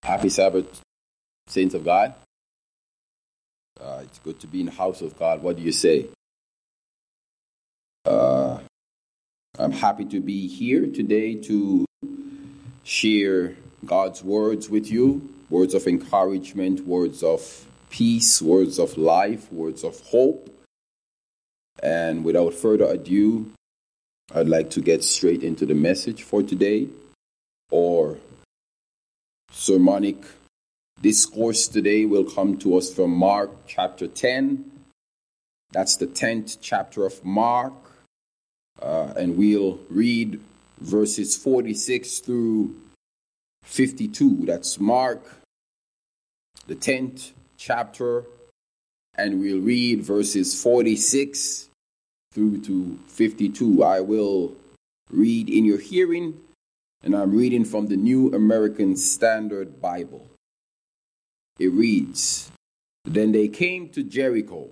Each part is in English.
Happy Sabbath, saints of God. It's good to be in the house of God. What do you say? I'm happy to be here today to share God's words with you. Words of encouragement, words of peace, words of life, words of hope. And without further ado, I'd like to get straight into the message for today, or sermonic discourse today will come to us from Mark chapter 10. That's the 10th chapter of Mark. And we'll read verses 46 through 52. That's Mark, the 10th chapter. And we'll read verses 46 through to 52. I will read in your hearing, and I'm reading from the New American Standard Bible. It reads, "Then they came to Jericho,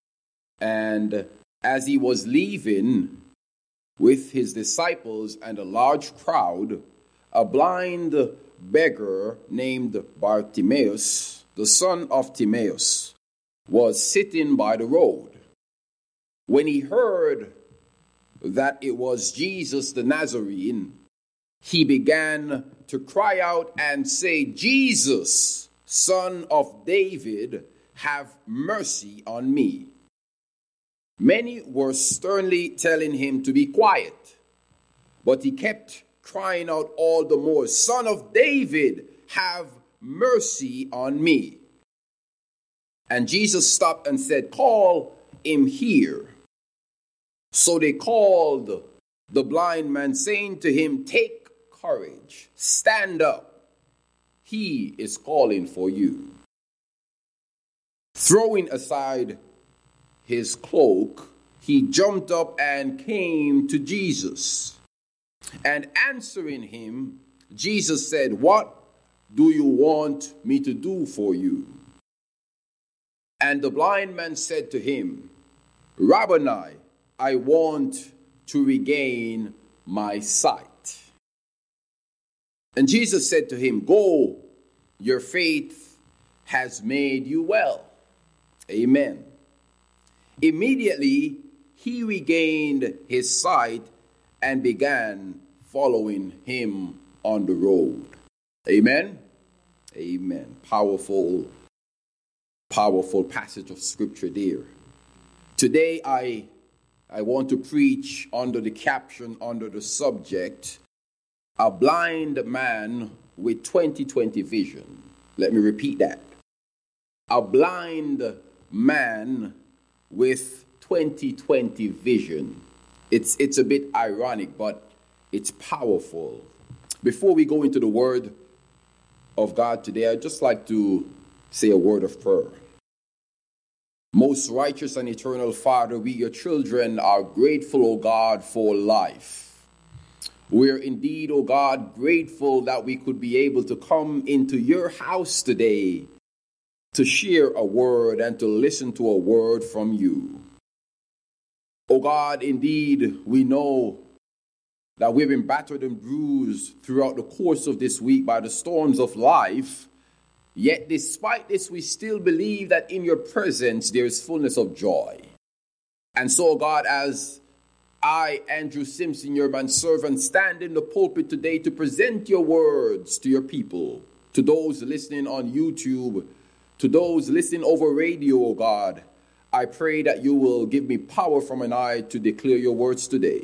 and as he was leaving with his disciples and a large crowd, a blind beggar named Bartimaeus, the son of Timaeus, was sitting by the road. When he heard that it was Jesus the Nazarene, he began to cry out and say, 'Jesus, Son of David, have mercy on me.' Many were sternly telling him to be quiet, but he kept crying out all the more, 'Son of David, have mercy on me.' And Jesus stopped and said, 'Call him here.' So they called the blind man, saying to him, 'Take courage, stand up. He is calling for you.' Throwing aside his cloak, he jumped up and came to Jesus. And answering him, Jesus said, 'What do you want me to do for you?' And the blind man said to him, 'Rabboni, I want to regain my sight.' And Jesus said to him, 'Go, your faith has made you well.' Amen. Immediately he regained his sight and began following him on the road." Amen. Amen. Powerful passage of scripture there. Today I want to preach under the caption, under the subject, "A blind man with 20/20 vision." Let me repeat that. A blind man with 20/20 vision. It's a bit ironic, but it's powerful. Before we go into the word of God today, I'd just like to say a word of prayer. Most righteous and eternal Father, we, your children, are grateful, O God, for life. We're indeed, O God, grateful that we could be able to come into your house today to share a word and to listen to a word from you. O God, indeed, we know that we've been battered and bruised throughout the course of this week by the storms of life. Yet despite this, we still believe that in your presence there is fullness of joy. And so, God, as I, Andrew Simpson, your manservant, stand in the pulpit today to present your words to your people, to those listening on YouTube, to those listening over radio, O God, I pray that you will give me power from on high to declare your words today.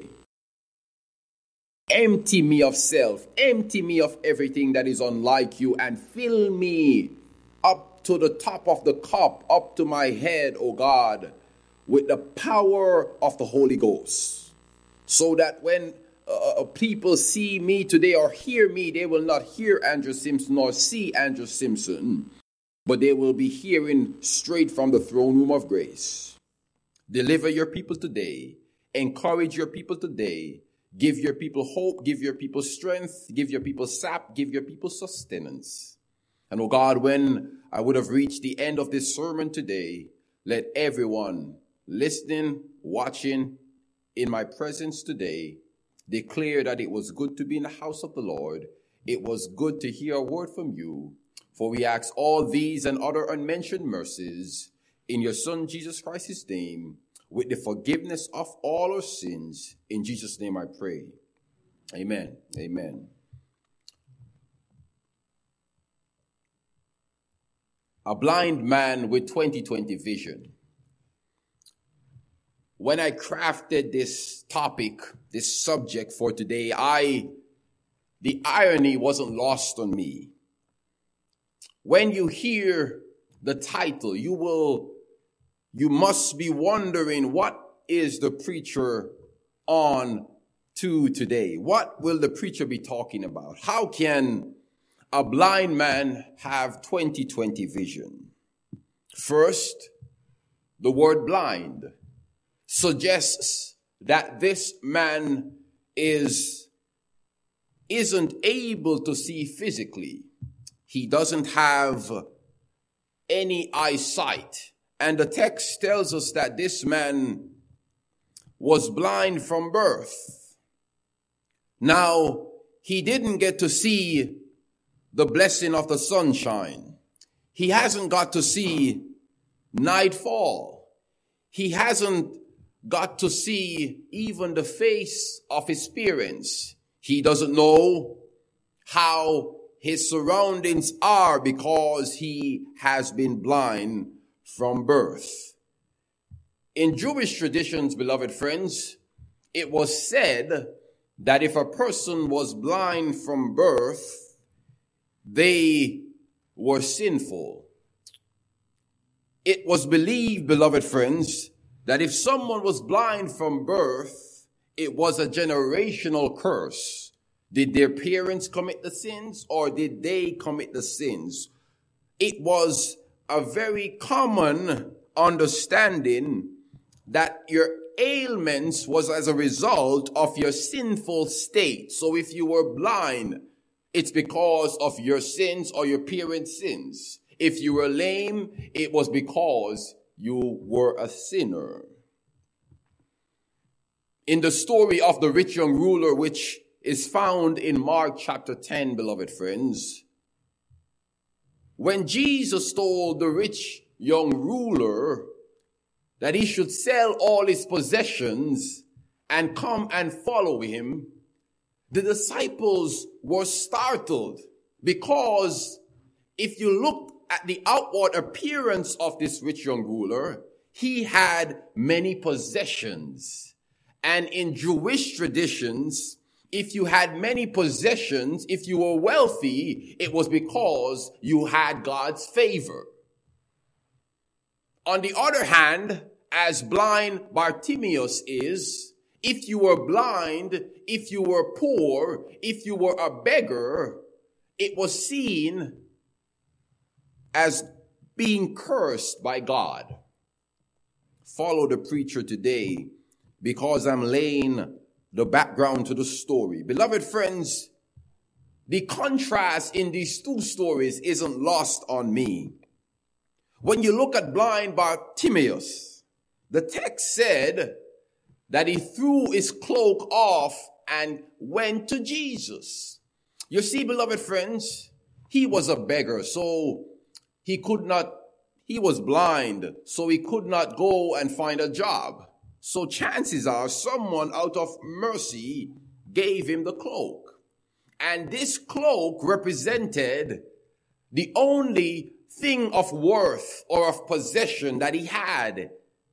Empty me of self, empty me of everything that is unlike you, and fill me up to the top of the cup, up to my head, O God, with the power of the Holy Ghost. So that when people see me today or hear me, they will not hear Andrew Simpson or see Andrew Simpson, but they will be hearing straight from the throne room of grace. Deliver your people today. Encourage your people today. Give your people hope. Give your people strength. Give your people sap. Give your people sustenance. And, oh God, when I would have reached the end of this sermon today, let everyone listening, watching in my presence today declare that it was good to be in the house of the Lord. It was good to hear a word from you. For we ask all these and other unmentioned mercies in your Son, Jesus Christ's name, with the forgiveness of all our sins. In Jesus' name I pray. Amen. Amen. A blind man with 20/20 vision. When I crafted this topic, this subject for today, the irony wasn't lost on me. When you hear the title, you must be wondering, what is the preacher on to today? What will the preacher be talking about? How can a blind man have 20/20 vision? First, the word blind suggests that this man isn't able to see physically. He doesn't have any eyesight. And the text tells us that this man was blind from birth. Now, he didn't get to see the blessing of the sunshine. He hasn't got to see nightfall. He hasn't got to see even the face of his parents. He doesn't know how his surroundings are because he has been blind from birth. In Jewish traditions, beloved friends, it was said that if a person was blind from birth, they were sinful. It was believed, beloved friends, that if someone was blind from birth, it was a generational curse. Did their parents commit the sins, or did they commit the sins? It was a very common understanding that your ailments was as a result of your sinful state. So if you were blind, it's because of your sins or your parents' sins. If you were lame, it was because you were a sinner. In the story of the rich young ruler, which is found in Mark chapter 10, beloved friends, when Jesus told the rich young ruler that he should sell all his possessions and come and follow him, the disciples were startled, because if you look at the outward appearance of this rich young ruler, he had many possessions. And in Jewish traditions, if you had many possessions, if you were wealthy, it was because you had God's favor. On the other hand, as blind Bartimaeus is, if you were blind, if you were poor, if you were a beggar, it was seen as being cursed by God. Follow the preacher today, because I'm laying the background to the story. Beloved friends, the contrast in these two stories isn't lost on me. When you look at blind Bartimaeus, the text said that he threw his cloak off and went to Jesus. You see, beloved friends, he was a beggar, so he was blind, so he could not go and find a job. So chances are someone out of mercy gave him the cloak. And this cloak represented the only thing of worth or of possession that he had.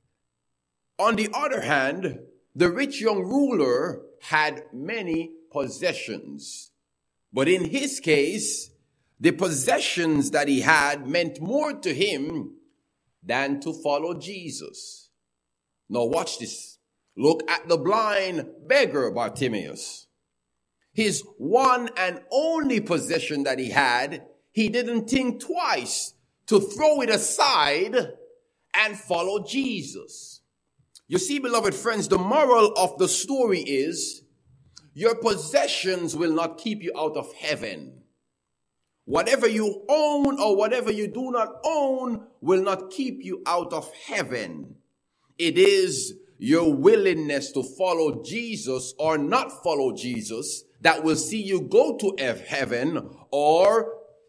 On the other hand, the rich young ruler had many possessions. But in his case, the possessions that he had meant more to him than to follow Jesus. Now watch this. Look at the blind beggar Bartimaeus. His one and only possession that he had, he didn't think twice to throw it aside and follow Jesus. You see, beloved friends, the moral of the story is your possessions will not keep you out of heaven. Whatever you own or whatever you do not own will not keep you out of heaven. It is your willingness to follow Jesus or not follow Jesus that will see you go to heaven or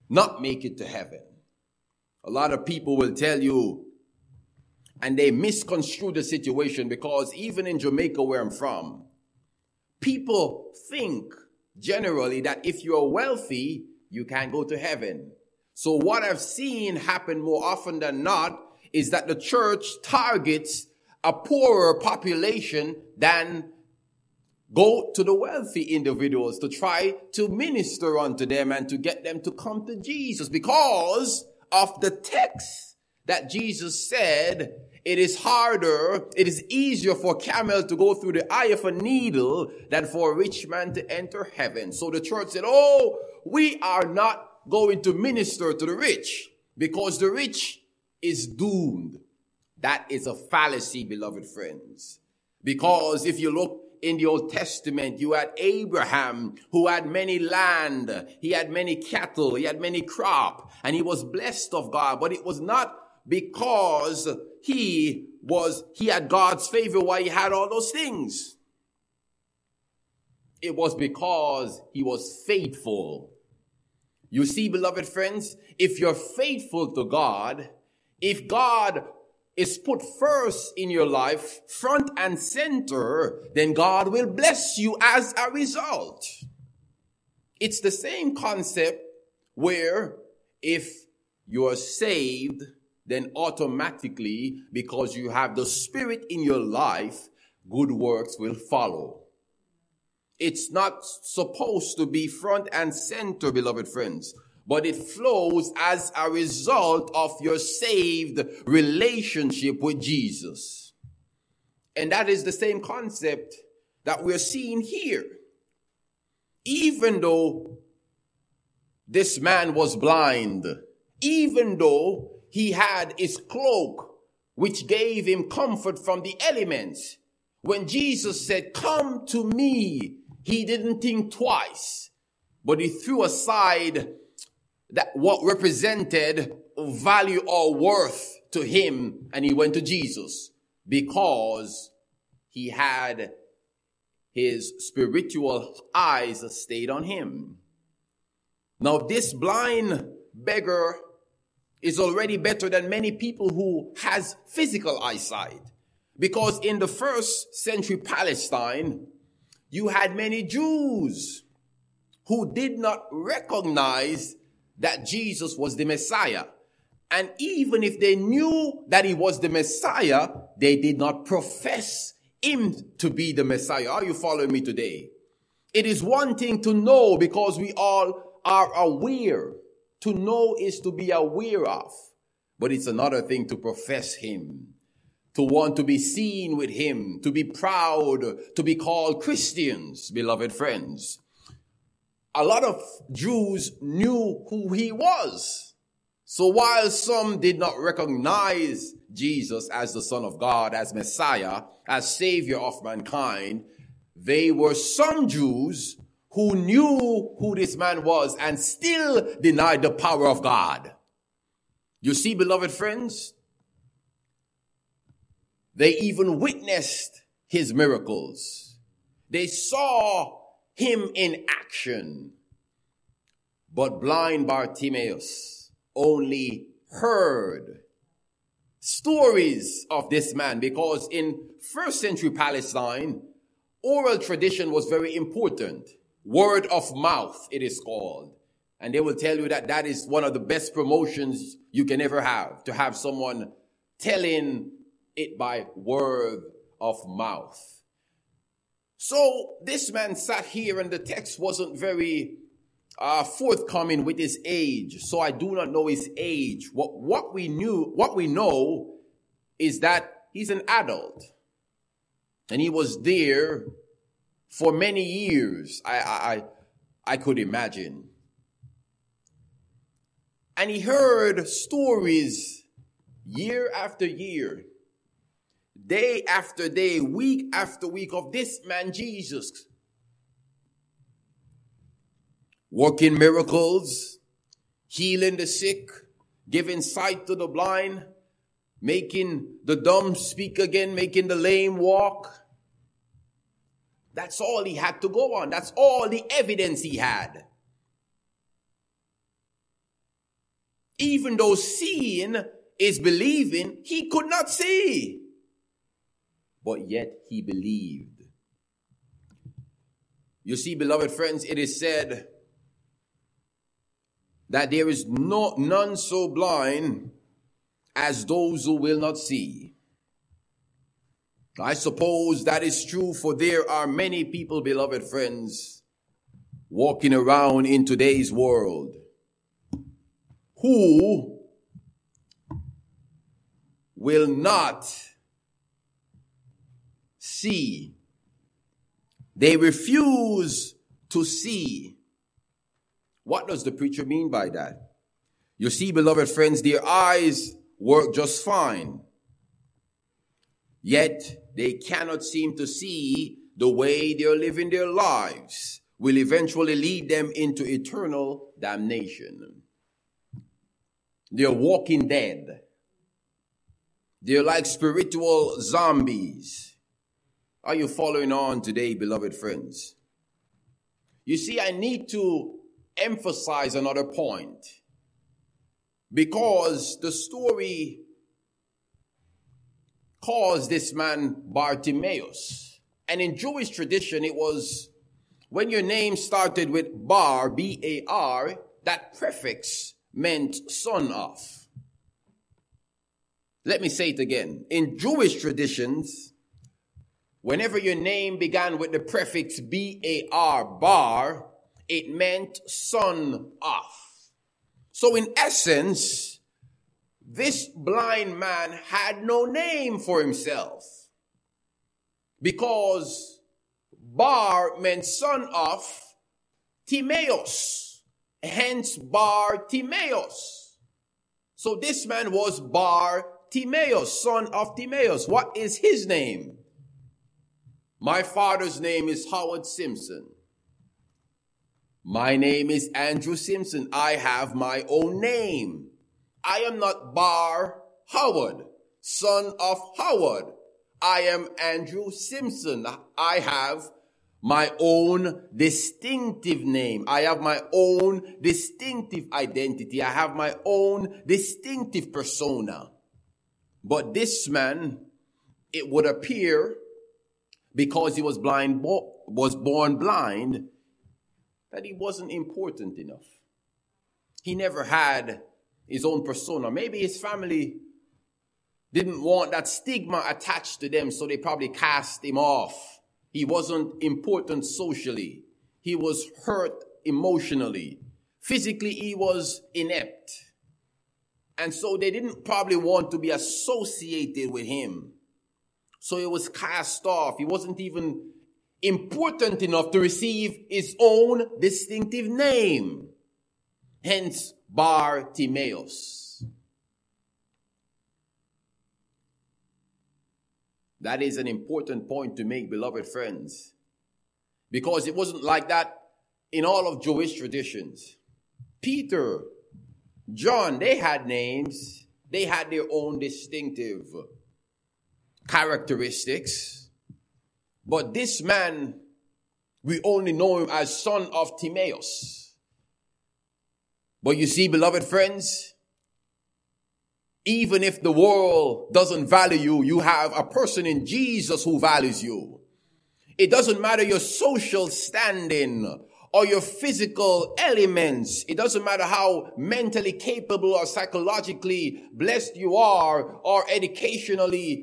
not make it to heaven. A lot of people will tell you, and they misconstrue the situation, because even in Jamaica, where I'm from, people think generally that if you're wealthy, you can't go to heaven. So what I've seen happen more often than not is that the church targets a poorer population than go to the wealthy individuals to try to minister unto them and to get them to come to Jesus, because of the text that Jesus said, it is easier for a camel to go through the eye of a needle than for a rich man to enter heaven. So the church said, we are not going to minister to the rich because the rich is doomed. That is a fallacy, beloved friends. Because if you look in the Old Testament, you had Abraham, who had many land, he had many cattle, he had many crop, and he was blessed of God. But it was not because he had God's favor why he had all those things. It was because he was faithful. You see, beloved friends, if you're faithful to God, if God is put first in your life, front and center, then God will bless you as a result. It's the same concept where if you're saved, then automatically, because you have the Spirit in your life, good works will follow. It's not supposed to be front and center, beloved friends, but it flows as a result of your saved relationship with Jesus. And that is the same concept that we're seeing here. Even though this man was blind, even though he had his cloak, which gave him comfort from the elements, when Jesus said, "Come to me," he didn't think twice, but he threw aside that what represented value or worth to him, and he went to Jesus because he had his spiritual eyes stayed on him. Now, this blind beggar is already better than many people who has physical eyesight, because in the first century Palestine, you had many Jews who did not recognize that Jesus was the Messiah. And even if they knew that he was the Messiah, they did not profess him to be the Messiah. Are you following me today? It is one thing to know, because we all are aware. To know is to be aware of. But it's another thing to profess him, to want to be seen with him, to be proud, to be called Christians, beloved friends. A lot of Jews knew who he was. So while some did not recognize Jesus as the Son of God, as Messiah, as Savior of mankind, they were some Jews who knew who this man was and still denied the power of God. You see, beloved friends, they even witnessed his miracles. They saw him in action. But blind Bartimaeus only heard stories of this man, because in first century Palestine, oral tradition was very important. Word of mouth, it is called. And they will tell you that that is one of the best promotions you can ever have, to have someone telling it by word of mouth. So this man sat here, and the text wasn't very forthcoming with his age. So I do not know his age. What we know is that he's an adult, and he was there for many years. I could imagine. And he heard stories year after year, day after day, week after week, of this man Jesus, working miracles, healing the sick, giving sight to the blind, making the dumb speak again, making the lame walk. That's all he had to go on. That's all the evidence he had. Even though seeing is believing, he could not see. But yet he believed. You see, beloved friends, it is said that there is none so blind as those who will not see. I suppose that is true, for there are many people, beloved friends, walking around in today's world who will not see. They refuse to see. What does the preacher mean by that? You see, beloved friends, their eyes work just fine, yet they cannot seem to see the way they're living their lives will eventually lead them into eternal damnation. They're walking dead. They're like spiritual zombies. Are you following on today, beloved friends? You see, I need to emphasize another point, because the story calls this man Bartimaeus. And in Jewish tradition, it was when your name started with Bar, B-A-R, that prefix meant son of. Let me say it again. In Jewish traditions, whenever your name began with the prefix B-A-R, bar, it meant son of. So in essence, this blind man had no name for himself, because Bar meant son of Timaeus, hence Bartimaeus. So this man was Bartimaeus, son of Timaeus. What is his name? My father's name is Howard Simpson. My name is Andrew Simpson. I have my own name. I am not Bar Howard, son of Howard. I am Andrew Simpson. I have my own distinctive name. I have my own distinctive identity. I have my own distinctive persona. But this man, it would appear, because he was born blind, that he wasn't important enough. He never had his own persona. Maybe his family didn't want that stigma attached to them, so they probably cast him off. He wasn't important socially. He was hurt emotionally. Physically, he was inept. And so they didn't probably want to be associated with him. So he was cast off. He wasn't even important enough to receive his own distinctive name. Hence, Bartimaeus. That is an important point to make, beloved friends, because it wasn't like that in all of Jewish traditions. Peter, John, they had names. They had their own distinctive characteristics. But this man, we only know him as son of Timaeus. But you see, beloved friends, even if the world doesn't value you, you have a person in Jesus who values you. It doesn't matter your social standing or your physical elements. It doesn't matter how mentally capable or psychologically blessed you are, or educationally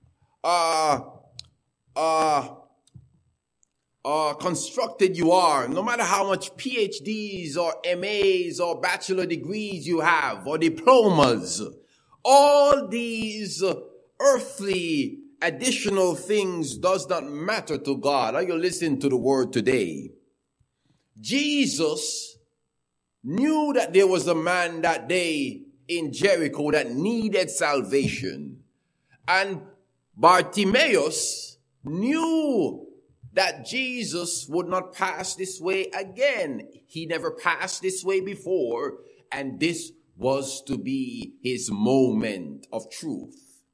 constructed you are. No matter how much PhDs or MAs or bachelor degrees you have or diplomas, all these earthly additional things does not matter to God. Are you listening to the word today? Jesus knew that there was a man that day in Jericho that needed salvation. And Bartimaeus knew that Jesus would not pass this way again. He never passed this way before, and this was to be his moment of truth.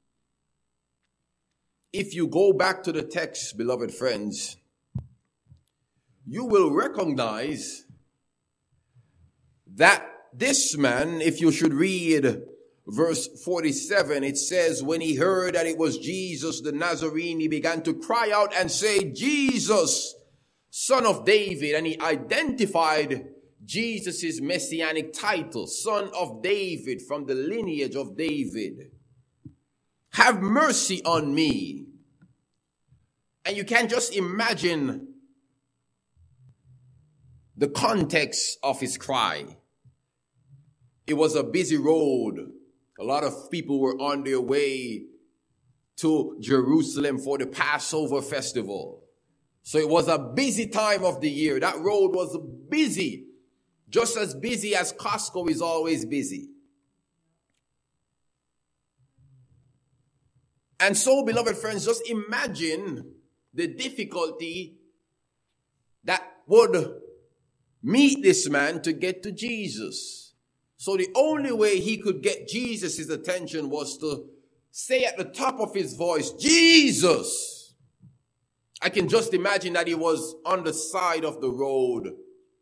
If you go back to the text, beloved friends, you will recognize that this man, if you should read verse 47, it says, when he heard that it was Jesus the Nazarene, he began to cry out and say, Jesus, Son of David. And he identified Jesus' messianic title, Son of David, from the lineage of David. Have mercy on me. And you can just imagine the context of his cry. It was a busy road. A lot of people were on their way to Jerusalem for the Passover festival. So it was a busy time of the year. That road was busy. Just as busy as Costco is always busy. And so, beloved friends, just imagine the difficulty that would meet this man to get to Jesus. So the only way he could get Jesus' attention was to say at the top of his voice, Jesus. I can just imagine that he was on the side of the road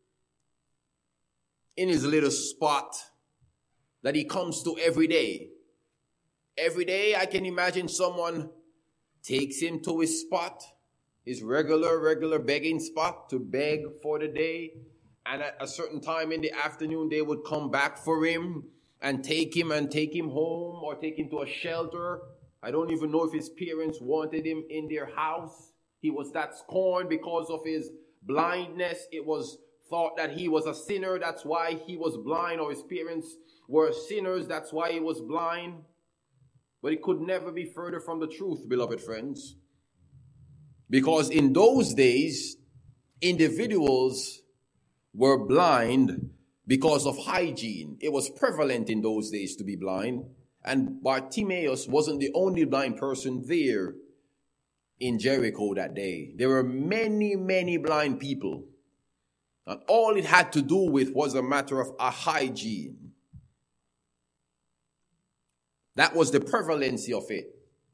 in his little spot that he comes to every day. Every day I can imagine someone takes him to his spot, his regular begging spot to beg for the day. And at a certain time in the afternoon, they would come back for him and take him home or take him to a shelter. I don't even know if his parents wanted him in their house. He was that scorned because of his blindness. It was thought that he was a sinner. That's why he was blind, or his parents were sinners. That's why he was blind. But it could never be further from the truth, beloved friends. Because in those days, individuals were blind because of hygiene. It was prevalent in those days to be blind. And Bartimaeus wasn't the only blind person there in Jericho that day. There were many, many blind people. And all it had to do with was a matter of a hygiene. That was the prevalency of it.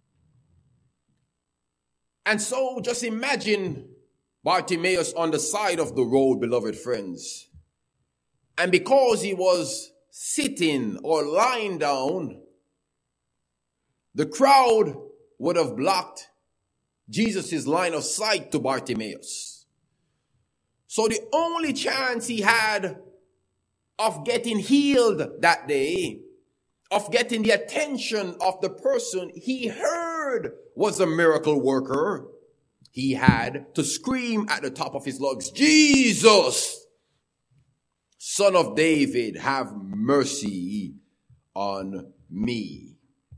And so just imagine Bartimaeus on the side of the road, beloved friends. And because he was sitting or lying down, the crowd would have blocked Jesus' line of sight to Bartimaeus. So the only chance he had of getting healed that day, of getting the attention of the person he heard was a miracle worker, he had to scream at the top of his lungs, Jesus, Son of David, have mercy on me.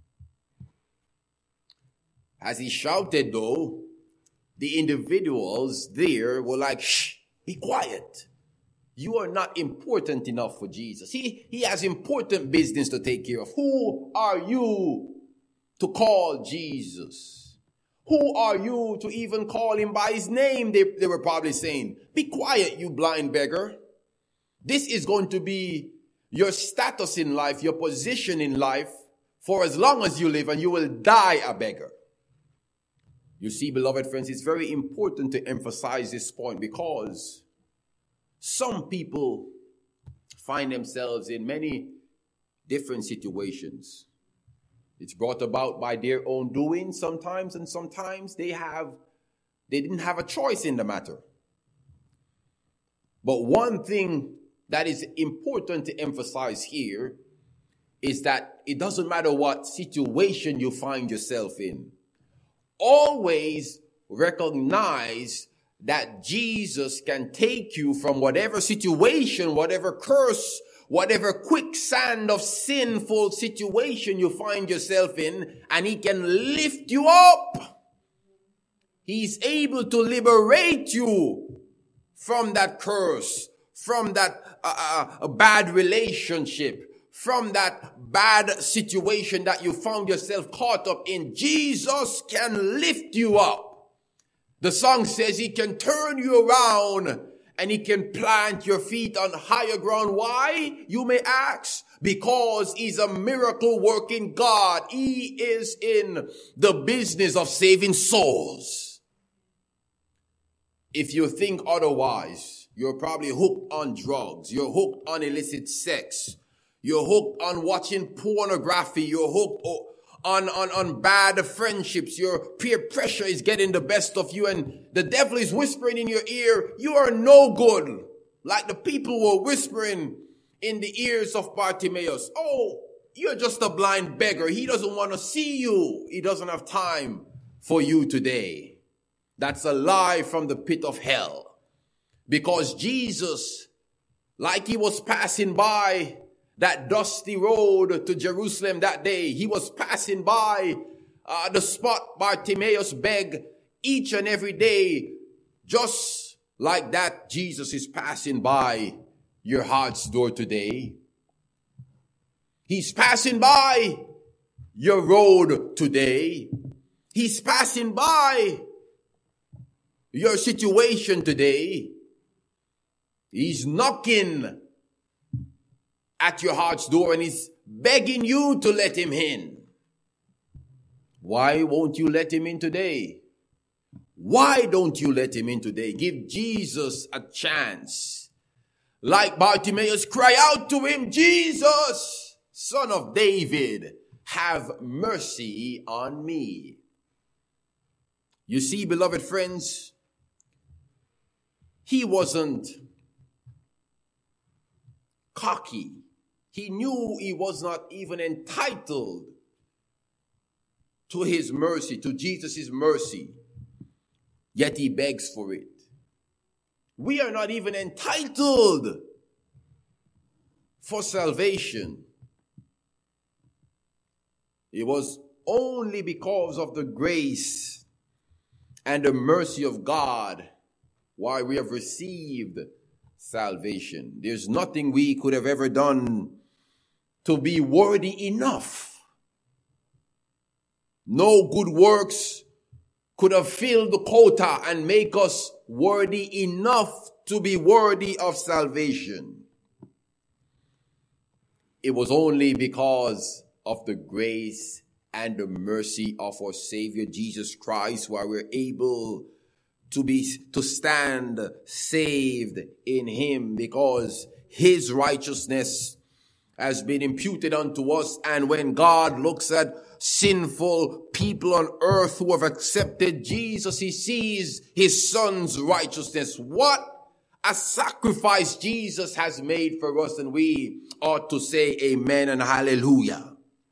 As he shouted, though, the individuals there were like, shh, be quiet. You are not important enough for Jesus. He has important business to take care of. Who are you to call Jesus? Who are you to even call him by his name? They were probably saying, be quiet, you blind beggar. This is going to be your status in life, your position in life for as long as you live, and you will die a beggar. You see, beloved friends, it's very important to emphasize this point because some people find themselves in many different situations. It's brought about by their own doing sometimes, and sometimes they didn't have a choice in the matter. But one thing that is important to emphasize here is that it doesn't matter what situation you find yourself in. Always recognize that Jesus can take you from whatever situation, whatever curse, whatever quicksand of sinful situation you find yourself in, and he can lift you up. He's able to liberate you from that curse, from that bad relationship, from that bad situation that you found yourself caught up in. Jesus can lift you up. The song says he can turn you around and he can plant your feet on higher ground. Why, you may ask? Because he's a miracle working God. He is in the business of saving souls. If you think otherwise, You're probably hooked on drugs. You're hooked on illicit sex. You're hooked on watching pornography. You're hooked on bad friendships. Your peer pressure is getting the best of you, and the devil is whispering in your ear, you are no good. Like the people were whispering in the ears of Bartimaeus. Oh, you're just a blind beggar. He doesn't want to see you. He doesn't have time for you today. That's a lie from the pit of hell. Because Jesus, like he was passing by that dusty road to Jerusalem that day, he was passing by the spot Bartimaeus begged each and every day. Just like that, Jesus is passing by your heart's door today. He's passing by your road today. He's passing by your situation today. He's knocking at your heart's door and he's begging you to let him in. Why won't you let him in today? Why don't you let him in today? Give Jesus a chance. Like Bartimaeus, cry out to him, Jesus, Son of David, have mercy on me. You see, beloved friends, he wasn't cocky. He knew he was not even entitled to his mercy, to Jesus' mercy. Yet he begs for it. We are not even entitled for salvation. It was only because of the grace and the mercy of God why we have received salvation. There's nothing we could have ever done to be worthy enough. No good works could have filled the quota and make us worthy enough to be worthy of salvation. It was only because of the grace and the mercy of our Savior Jesus Christ why we're able to stand saved in him, because his righteousness has been imputed unto us. And when God looks at sinful people on earth who have accepted Jesus, he sees his son's righteousness. What a sacrifice Jesus has made for us, and we ought to say amen and hallelujah.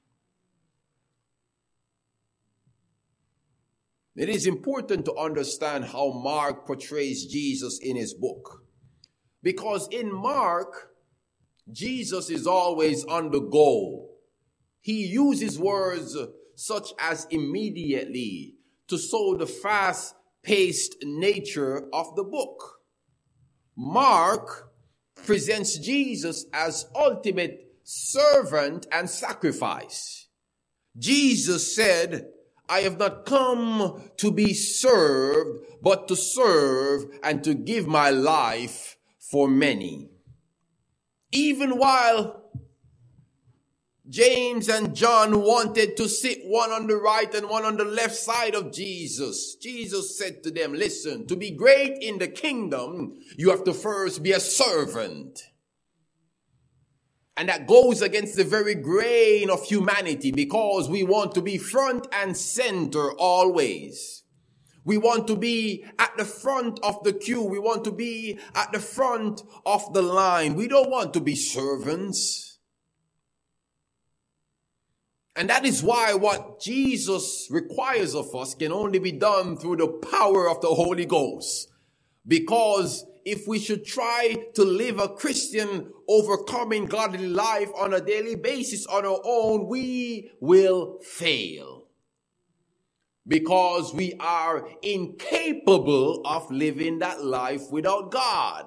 It is important to understand how Mark portrays Jesus in his book. Because in Mark, Jesus is always on the go. He uses words such as immediately to show the fast-paced nature of the book. Mark presents Jesus as ultimate servant and sacrifice. Jesus said, I have not come to be served, but to serve and to give my life for many. Even while James and John wanted to sit one on the right and one on the left side of Jesus, Jesus said to them, listen, to be great in the kingdom, you have to first be a servant. And that goes against the very grain of humanity, because we want to be front and center always. We want to be at the front of the queue. We want to be at the front of the line. We don't want to be servants. And that is why what Jesus requires of us can only be done through the power of the Holy Ghost. Because if we should try to live a Christian overcoming godly life on a daily basis on our own, we will fail. Because we are incapable of living that life without God.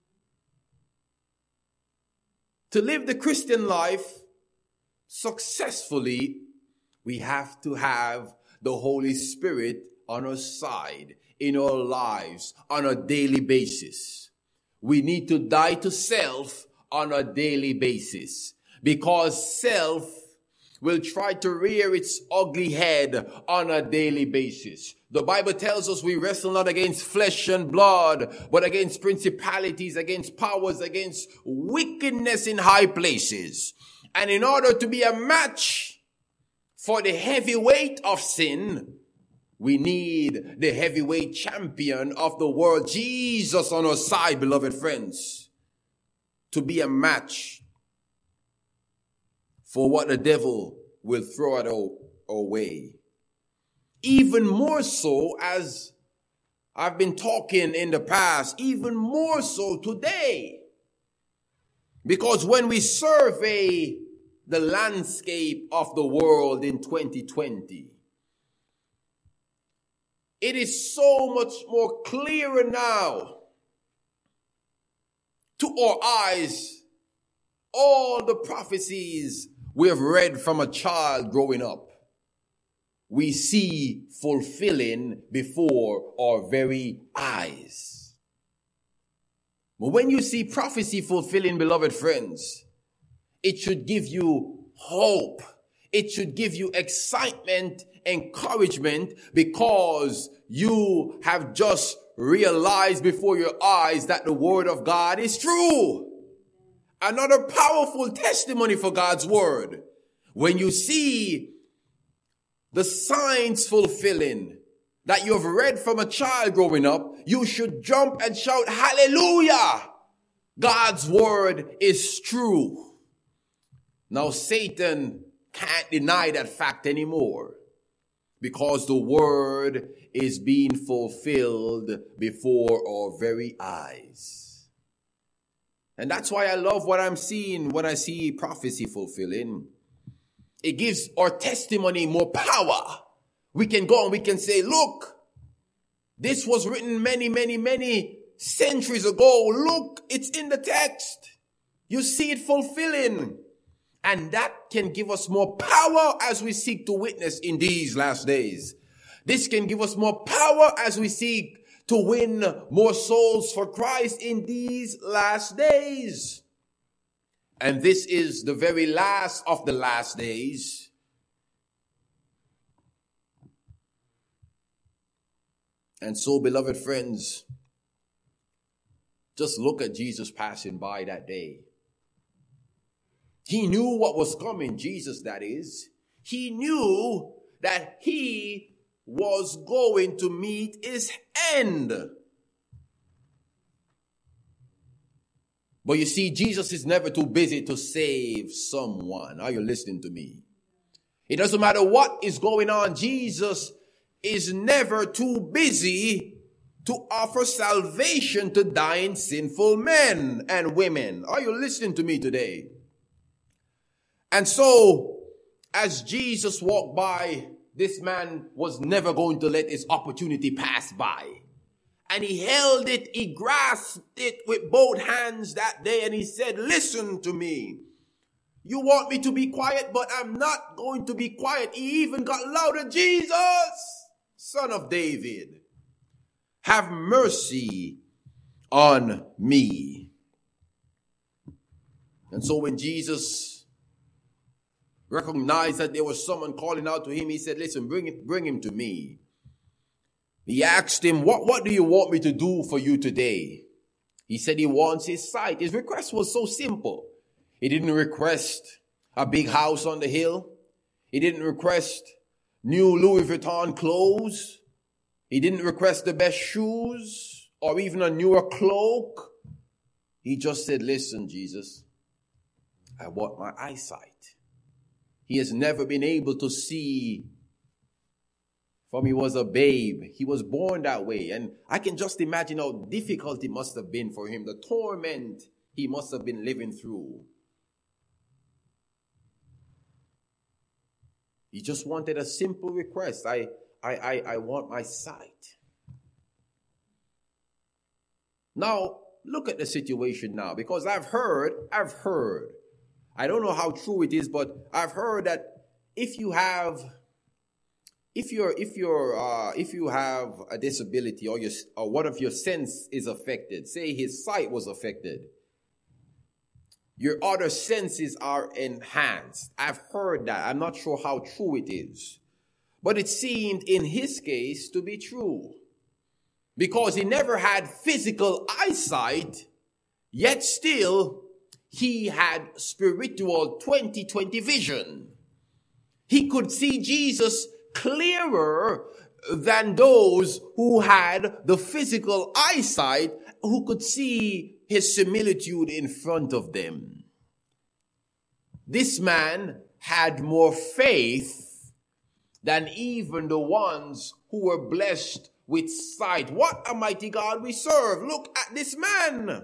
To live the Christian life successfully, we have to have the Holy Spirit on our side in our lives on a daily basis. We need to die to self on a daily basis, because self will try to rear its ugly head on a daily basis. The Bible tells us we wrestle not against flesh and blood, but against principalities, against powers, against wickedness in high places. And in order to be a match for the heavyweight of sin, we need the heavyweight champion of the world, Jesus, on our side, beloved friends, to be a match for what the devil will throw at our way. Even more so, as I've been talking in the past, even more so today. Because when we survey the landscape of the world in 2020, it is so much more clearer now to our eyes, all the prophecies we have read from a child growing up, we see fulfilling before our very eyes. But when you see prophecy fulfilling, beloved friends, it should give you hope. It should give you excitement, encouragement, because you have just realized before your eyes that the word of God is true. Another powerful testimony for God's word. When you see the signs fulfilling that you have read from a child growing up, you should jump and shout, hallelujah! God's word is true. Now Satan can't deny that fact anymore, because the word is being fulfilled before our very eyes. And that's why I love what I'm seeing when I see prophecy fulfilling. It gives our testimony more power. We can go and we can say, look, this was written many centuries ago. Look, it's in the text. You see it fulfilling. And that can give us more power as we seek to witness in these last days. This can give us more power as we seek to win more souls for Christ in these last days. And this is the very last of the last days. And so, beloved friends, just look at Jesus passing by that day. He knew what was coming, Jesus that is. He knew that he was going to meet his end. But you see, Jesus is never too busy to save someone. Are you listening to me? It doesn't matter what is going on. Jesus is never too busy to offer salvation to dying sinful men and women. Are you listening to me today? And so, as Jesus walked by, this man was never going to let his opportunity pass by. And he held it, he grasped it with both hands that day, and he said, listen to me. You want me to be quiet, but I'm not going to be quiet. He even got louder. Jesus, Son of David, have mercy on me. And so when Jesus recognized that there was someone calling out to him, he said, listen, bring him to me. He asked him, what do you want me to do for you today? He said he wants his sight. His request was so simple. He didn't request a big house on the hill. He didn't request new Louis Vuitton clothes. He didn't request the best shoes or even a newer cloak. He just said, listen, Jesus, I want my eyesight. He has never been able to see from he was a babe. He was born that way. And I can just imagine how difficult it must have been for him, the torment he must have been living through. He just wanted a simple request. I want my sight. Now, look at the situation now, because I've heard, I don't know how true it is, but I've heard that if you have a disability or one of your sense is affected, say his sight was affected, Your other senses are enhanced. I've heard that. I'm not sure how true it is. But it seemed in his case to be true. Because he never had physical eyesight, yet still he had spiritual 20/20 vision. He could see Jesus clearer than those who had the physical eyesight, who could see his similitude in front of them. This man had more faith than even the ones who were blessed with sight. What a mighty God we serve. Look at this man.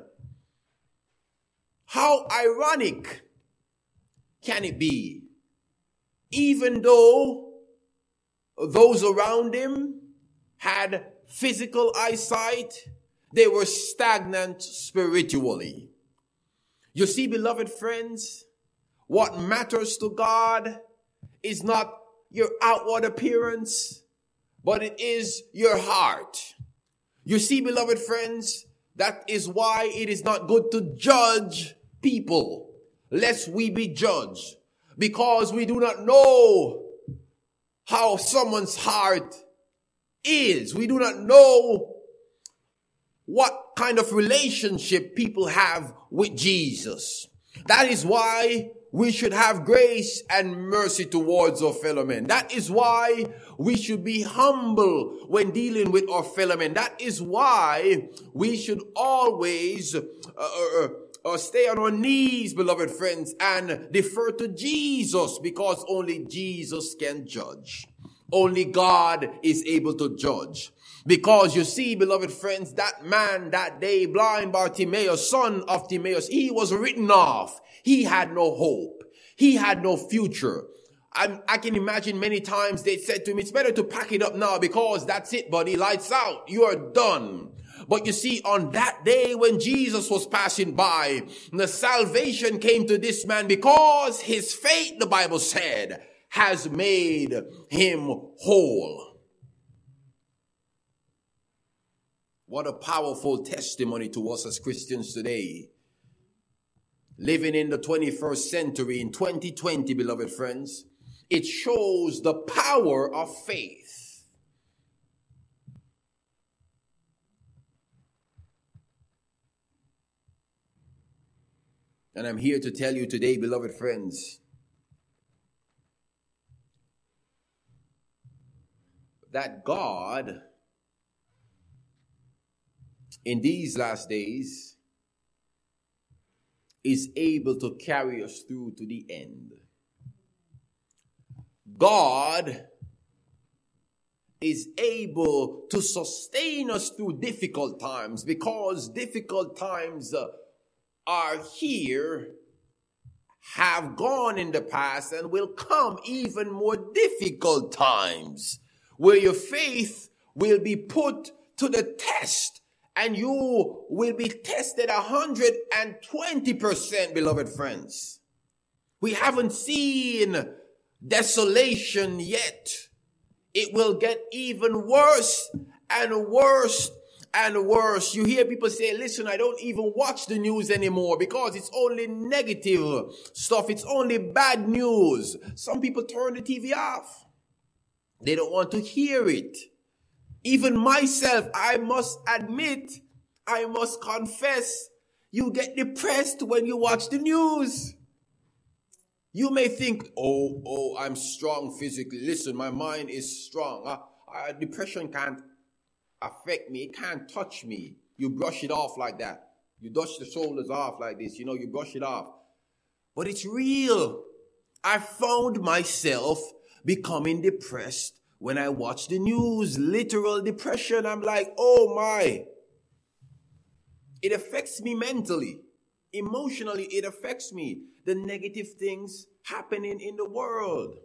How ironic can it be? Even though those around him had physical eyesight, they were stagnant spiritually. You see, beloved friends, what matters to God is not your outward appearance, but it is your heart. You see, beloved friends, that is why it is not good to judge people, lest we be judged, because we do not know how someone's heart is. We do not know what kind of relationship people have with Jesus. That is why we should have grace and mercy towards our fellow men. That is why we should be humble when dealing with our fellow men. That is why we should always stay on our knees, beloved friends, and defer to Jesus, because only Jesus can judge. Only God is able to judge. Because you see, beloved friends, that man that day, blind Bartimaeus, son of Timaeus, he was written off. He had no hope. He had no future. I can imagine many times they said to him, it's better to pack it up now because that's it, buddy. Lights out. You are done. But you see, on that day when Jesus was passing by, the salvation came to this man because his faith, the Bible said, has made him whole. What a powerful testimony to us as Christians today. Living in the 21st century in 2020, beloved friends, it shows the power of faith. And I'm here to tell you today, beloved friends, that God, in these last days, is able to carry us through to the end. God is able to sustain us through difficult times, because difficult times are here, have gone in the past, and will come even more difficult times where your faith will be put to the test. And you will be tested 120%, beloved friends. We haven't seen desolation yet. It will get even worse and worse and worse. You hear people say, listen, I don't even watch the news anymore because it's only negative stuff. It's only bad news. Some people turn the TV off. They don't want to hear it. Even myself, I must admit, I must confess, you get depressed when you watch the news. You may think, oh, I'm strong physically. Listen, my mind is strong. Depression can't affect me. It can't touch me. You brush it off like that. You dust the shoulders off like this. You brush it off. But it's real. I found myself becoming depressed when I watch the news. Literal depression. I'm like, oh my. It affects me mentally. Emotionally, it affects me. The negative things happening in the world.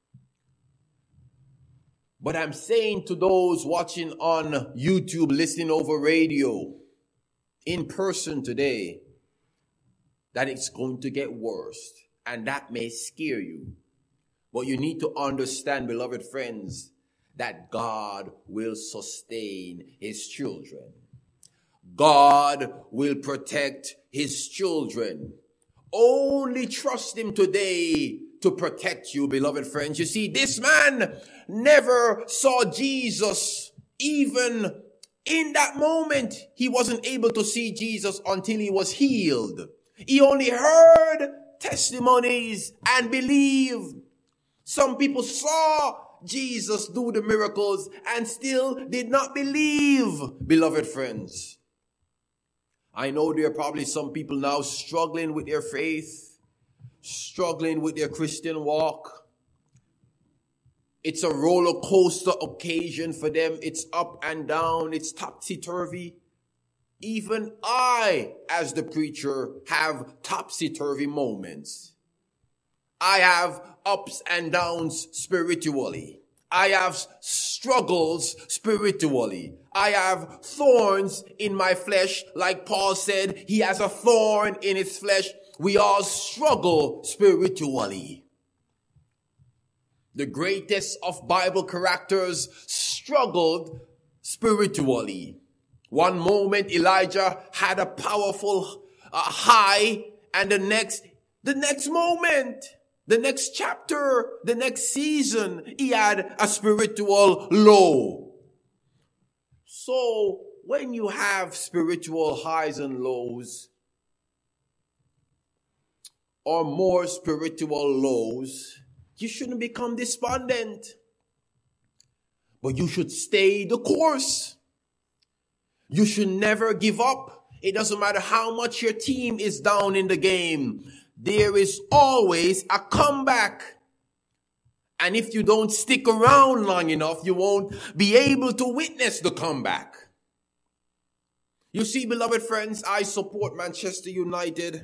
But I'm saying to those watching on YouTube, listening over radio, in person today, that it's going to get worse. And that may scare you. But you need to understand, beloved friends, that God will sustain his children. God will protect his children. Only trust him today to protect you, beloved friends. You see, this man never saw Jesus. Even in that moment, he wasn't able to see Jesus until he was healed. He only heard testimonies and believed. Some people saw Jesus do the miracles and still did not believe, beloved friends. I know there are probably some people now struggling with their faith, struggling with their Christian walk. It's a roller coaster occasion for them. It's up and down. It's topsy-turvy. Even I, as the preacher, have topsy-turvy moments. I have ups and downs spiritually. I have struggles spiritually. I have thorns in my flesh. Like Paul said, he has a thorn in his flesh. We all struggle spiritually. The greatest of Bible characters struggled spiritually. One moment Elijah had a powerful high, and the next moment, the next chapter, the next season, he had a spiritual low. So when you have spiritual highs and lows, or more spiritual lows, you shouldn't become despondent. But you should stay the course. You should never give up. It doesn't matter how much your team is down in the game. There is always a comeback. And if you don't stick around long enough, you won't be able to witness the comeback. You see, beloved friends, I support Manchester United.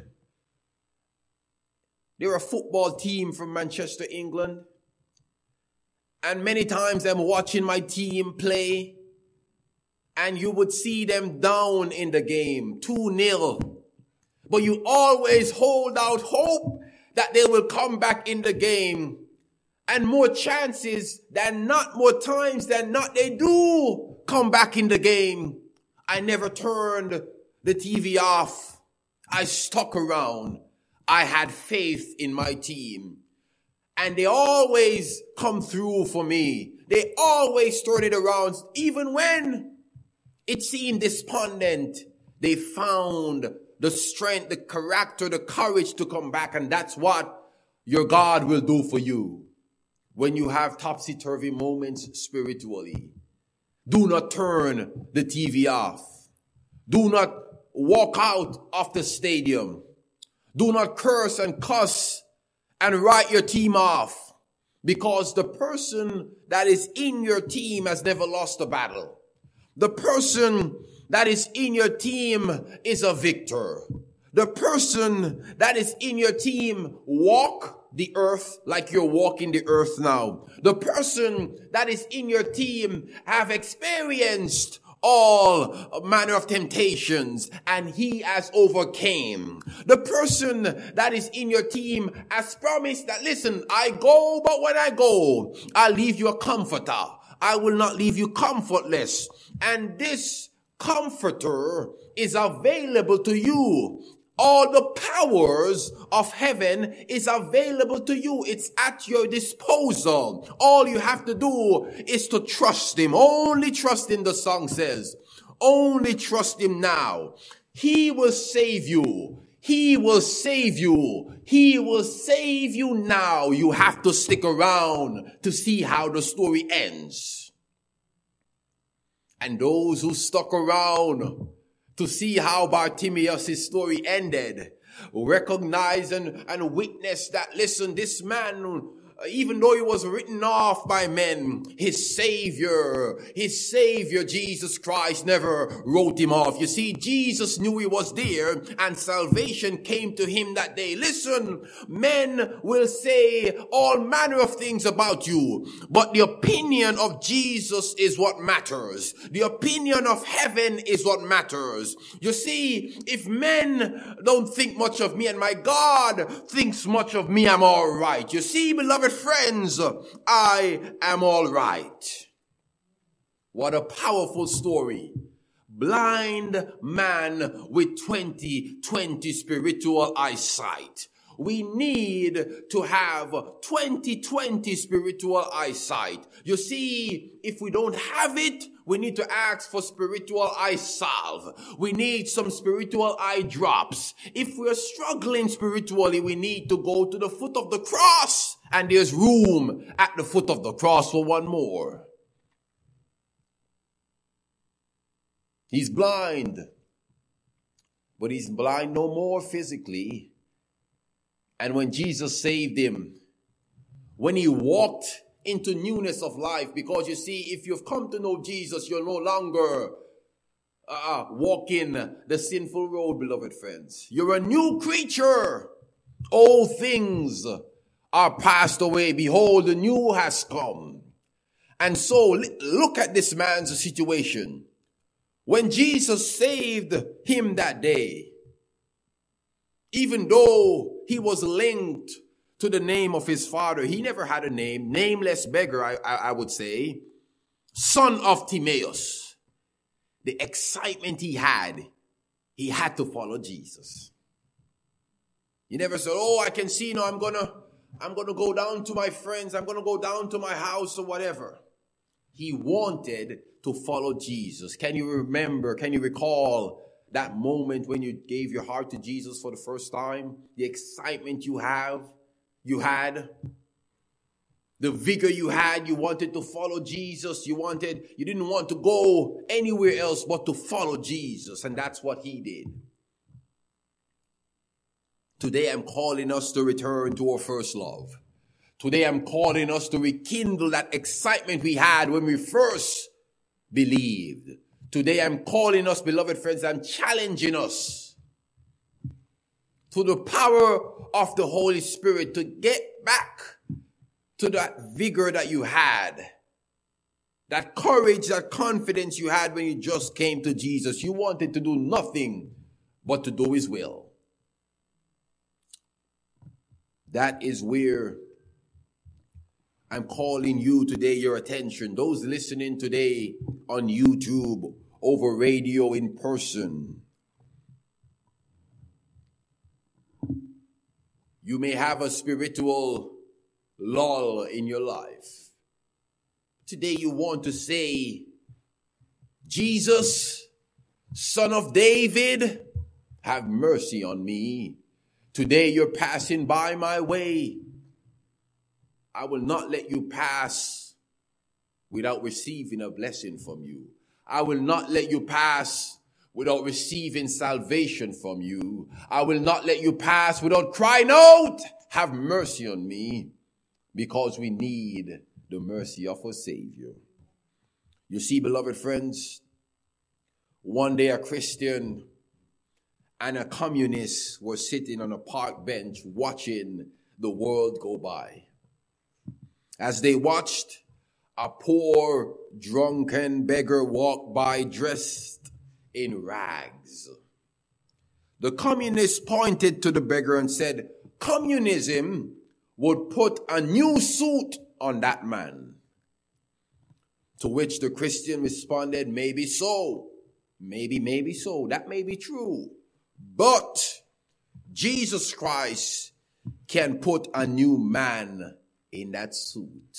They're a football team from Manchester, England. And many times I'm watching my team play, and you would see them down in the game, 2-0. But you always hold out hope that they will come back in the game. And more chances than not, more times than not, they do come back in the game. I never turned the TV off. I stuck around. I had faith in my team. And they always come through for me. They always turned it around. Even when it seemed despondent, they found the strength, the character, the courage to come back. And that's what your God will do for you when you have topsy-turvy moments spiritually. Do not turn the TV off. Do not walk out of the stadium. Do not curse and cuss and write your team off, because the person that is in your team has never lost a battle. The person that is in your team is a victor. The person that is in your team walk the earth like you're walking the earth now. The person that is in your team have experienced all manner of temptations, and he has overcame. The person that is in your team has promised that, listen, I go, but when I go, I'll leave you a comforter. I will not leave you comfortless. And this comforter is available to you. All the powers of heaven is available to you. It's at your disposal. All you have to do is to trust him. Only trust him, the song says. Only trust him now. He will save you. He will save you. He will save you now. You have to stick around to see how the story ends. And those who stuck around to see how Bartimaeus' story ended, recognize and witness that, listen, this man, even though he was written off by men, his Savior, Jesus Christ, never wrote him off. You see, Jesus knew he was there, and salvation came to him that day. Listen, men will say all manner of things about you, but the opinion of Jesus is what matters. The opinion of heaven is what matters. You see, if men don't think much of me and my God thinks much of me, I'm all right. You see, beloved friends, I am all right. What a powerful story. blind man with 20/20 spiritual eyesight. We need to have 20/20 spiritual eyesight. You see, if we don't have it, we need to ask for spiritual eye salve. We need some spiritual eye drops. If we're struggling spiritually, we need to go to the foot of the cross, and there's room at the foot of the cross for one more. He's blind, but he's blind no more physically. And when Jesus saved him, when he walked into newness of life, because you see, if you've come to know Jesus, you're no longer walking the sinful road, beloved friends. You're a new creature. Old things are passed away. Behold, the new has come. And so look at this man's situation. When Jesus saved him that day, even though he was linked to the name of his father, he never had a name. Nameless beggar, I would say. Son of Timaeus. The excitement he had to follow Jesus. He never said, oh, I can see now I'm gonna go down to my friends. I'm going to go down to my house or whatever. He wanted to follow Jesus. Can you recall that moment when you gave your heart to Jesus for the first time? The excitement you had, the vigor you had. You wanted to follow Jesus. You didn't want to go anywhere else but to follow Jesus. And that's what he did. Today I'm calling us to return to our first love. Today I'm calling us to rekindle that excitement we had when we first believed. Today I'm calling us, beloved friends, I'm challenging us to the power of the Holy Spirit to get back to that vigor that you had, that courage, that confidence you had when you just came to Jesus. You wanted to do nothing but to do his will. That is where I'm calling you today, your attention. Those listening today on YouTube, over radio, in person. You may have a spiritual lull in your life. Today you want to say, Jesus, Son of David, have mercy on me. Today you're passing by my way. I will not let you pass without receiving a blessing from you. I will not let you pass without receiving salvation from you. I will not let you pass without crying out, have mercy on me, because we need the mercy of our Savior. You see, beloved friends, one day a Christian and a communist were sitting on a park bench watching the world go by. As they watched, a poor, drunken beggar walked by dressed in rags. The communist pointed to the beggar and said, communism would put a new suit on that man. To which the Christian responded, maybe so. Maybe so. That may be true. But Jesus Christ can put a new man in that suit.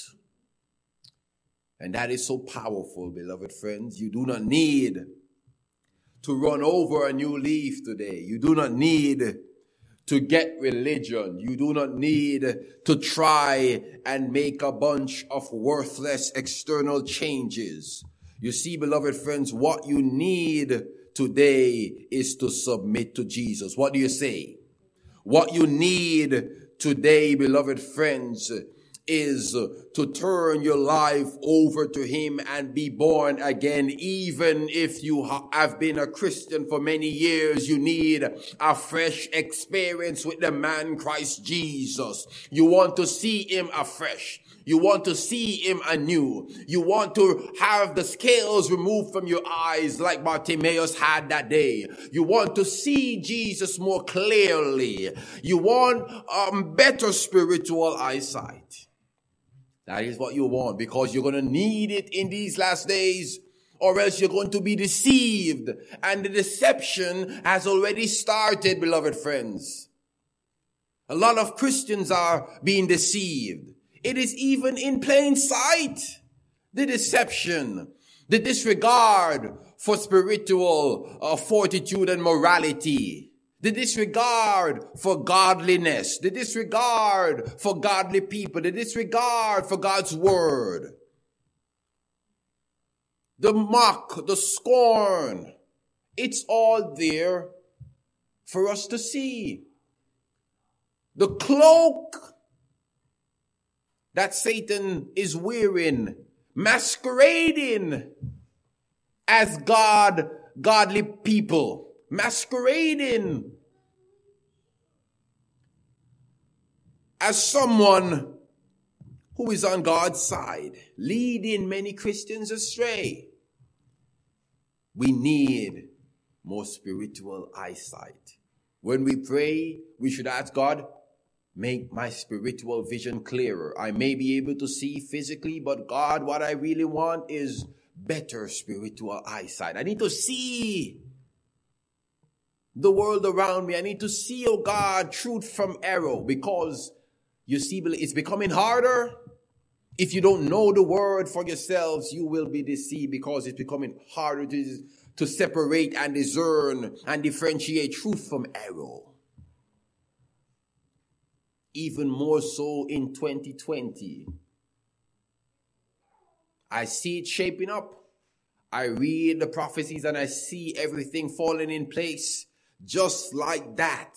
And that is so powerful, beloved friends. You do not need to run over a new leaf today. You do not need to get religion. You do not need to try and make a bunch of worthless external changes. You see, beloved friends, what you need today is to submit to Jesus. What do you say? What you need today, beloved friends, is to turn your life over to him and be born again. Even if you have been a Christian for many years, you need a fresh experience with the man Christ Jesus. You want to see him afresh. You want to see him anew. You want to have the scales removed from your eyes like Bartimaeus had that day. You want to see Jesus more clearly. You want better spiritual eyesight. That is what you want, because you're going to need it in these last days. or else you're going to be deceived. And the deception has already started, beloved friends. A lot of Christians are being deceived. It is even in plain sight. The deception, the disregard for spiritual fortitude and morality, the disregard for godliness, the disregard for godly people, the disregard for God's word, the mock, the scorn, it's all there for us to see. The cloak that Satan is wearing, masquerading as godly people, masquerading as someone who is on God's side, leading many Christians astray. We need more spiritual eyesight. When we pray, we should ask God, make my spiritual vision clearer. I may be able to see physically, but God, what I really want is better spiritual eyesight. I need to see the world around me. I need to see, oh God, truth from error, because you see, it's becoming harder. If you don't know the word for yourselves, you will be deceived, because it's becoming harder to separate and discern and differentiate truth from error. Even more so in 2020. I see it shaping up. I read the prophecies and I see everything falling in place just like that.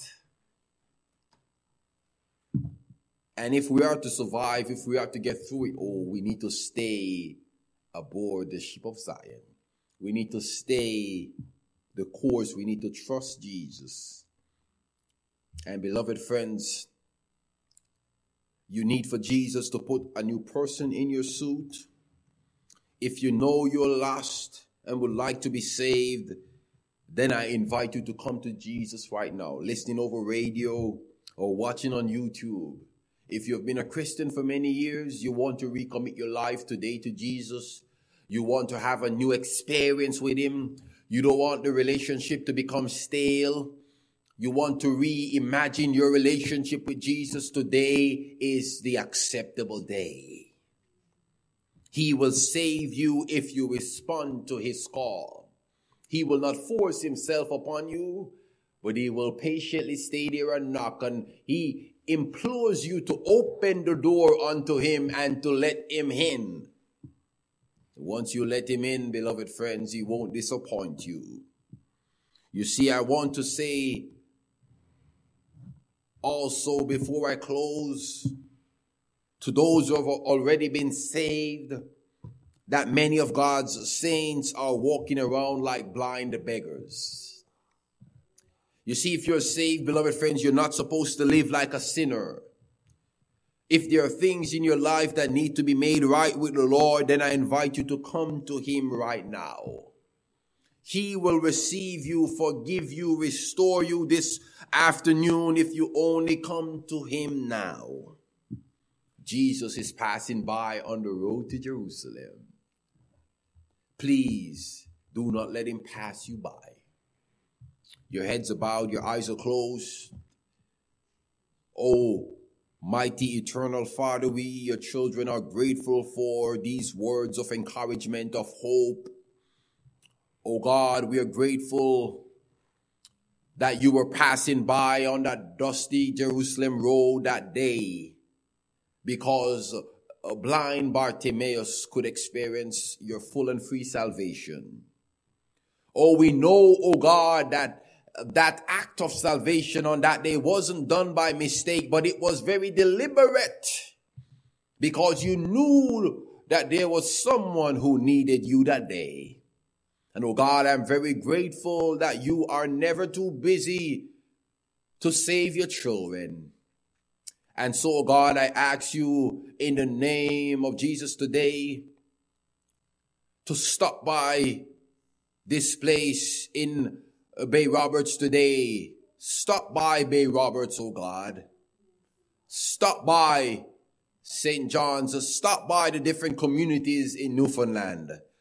And if we are to survive, if we are to get through it, we need to stay aboard the ship of Zion. We need to stay the course. We need to trust Jesus. And beloved friends, you need for Jesus to put a new person in your suit. If you know you're lost and would like to be saved, then I invite you to come to Jesus right now, listening over radio or watching on YouTube. If you've been a Christian for many years, you want to recommit your life today to Jesus. You want to have a new experience with him. You don't want the relationship to become stale. You want to reimagine your relationship with Jesus. Today is the acceptable day. He will save you if you respond to his call. He will not force himself upon you, but he will patiently stay there and knock, and he implores you to open the door unto him and to let him in. Once you let him in, beloved friends, he won't disappoint you. You see, I want to say also, before I close, to those who have already been saved, that many of God's saints are walking around like blind beggars. You see, if you're saved, beloved friends, you're not supposed to live like a sinner. If there are things in your life that need to be made right with the Lord, then I invite you to come to him right now. He will receive you, forgive you, restore you this afternoon if you only come to him now. Jesus is passing by on the road to Jerusalem. Please do not let him pass you by. Your heads are bowed, your eyes are closed. Oh, mighty eternal Father, we, your children, are grateful for these words of encouragement, of hope. Oh God, we are grateful that you were passing by on that dusty Jerusalem road that day, because a blind Bartimaeus could experience your full and free salvation. Oh, we know, oh God, that act of salvation on that day wasn't done by mistake, but it was very deliberate, because you knew that there was someone who needed you that day. And oh God, I'm very grateful that you are never too busy to save your children. And so, God, I ask you in the name of Jesus today to stop by this place in Bay Roberts today. Stop by Bay Roberts, oh God. Stop by St. John's. Stop by the different communities in Newfoundland.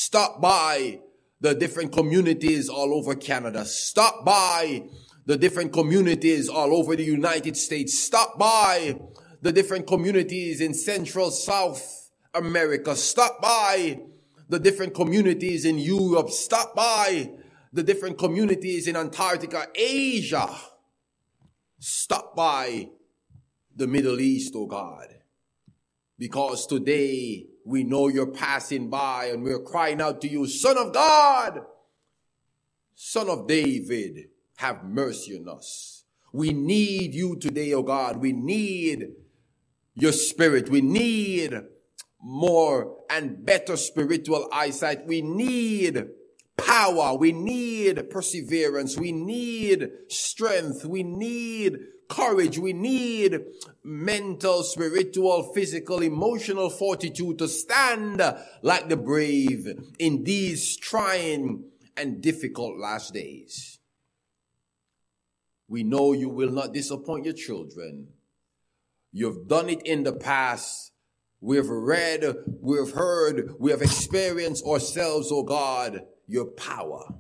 Stop by the different communities all over Canada. Stop by the different communities all over the United States. Stop by the different communities in Central, South America. Stop by the different communities in Europe. Stop by the different communities in Antarctica, Asia. Stop by the Middle East, oh God. Because today we know you're passing by and we're crying out to you, Son of God, Son of David, have mercy on us. We need you today, oh God. We need your spirit. We need more and better spiritual eyesight. We need power. We need perseverance. We need strength. We need courage. We need mental, spiritual, physical, emotional fortitude to stand like the brave in these trying and difficult last days. We know you will not disappoint your children. You've done it in the past. We've read, we've heard, we have experienced ourselves, oh God, your power.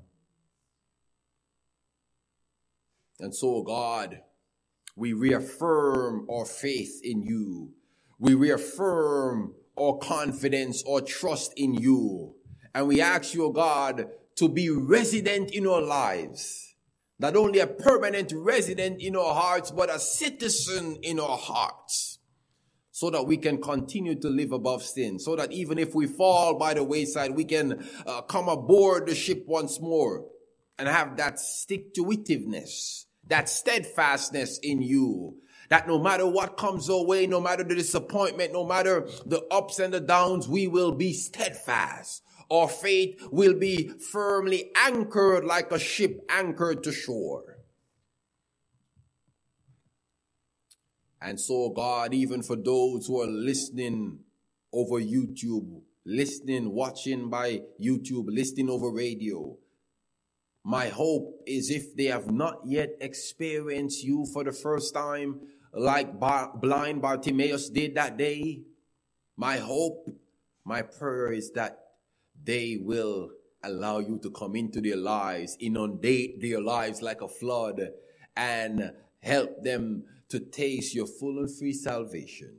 And so, God, we reaffirm our faith in you. We reaffirm our confidence, our trust in you. And we ask you, oh God, to be resident in our lives. Not only a permanent resident in our hearts, but a citizen in our hearts. So that we can continue to live above sin. So that even if we fall by the wayside, we can come aboard the ship once more. And have that stick-to-itiveness, that steadfastness in you. That no matter what comes our way, no matter the disappointment, no matter the ups and the downs, we will be steadfast. Our faith will be firmly anchored like a ship anchored to shore. And so, God, even for those who are listening over YouTube, watching by YouTube, listening over radio, my hope is if they have not yet experienced you for the first time, like blind Bartimaeus did that day, my hope, my prayer is that they will allow you to come into their lives, inundate their lives like a flood, and help them to taste your full and free salvation.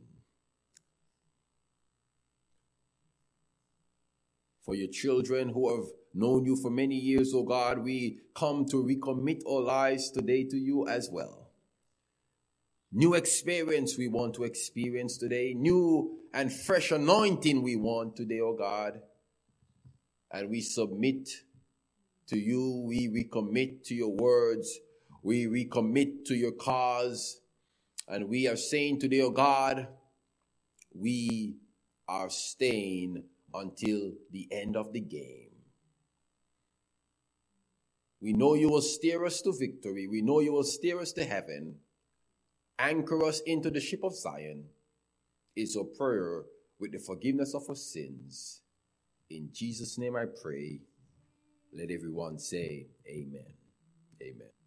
For your children who have known you for many years, oh God, we come to recommit our lives today to you as well. New experience we want to experience today. New and fresh anointing we want today, oh God. And we submit to you. We recommit to your words. We recommit to your cause. And we are saying today, oh God, we are staying until the end of the game. We know you will steer us to victory. We know you will steer us to heaven. Anchor us into the ship of Zion is our prayer with the forgiveness of our sins. In Jesus' name I pray. Let everyone say amen. Amen.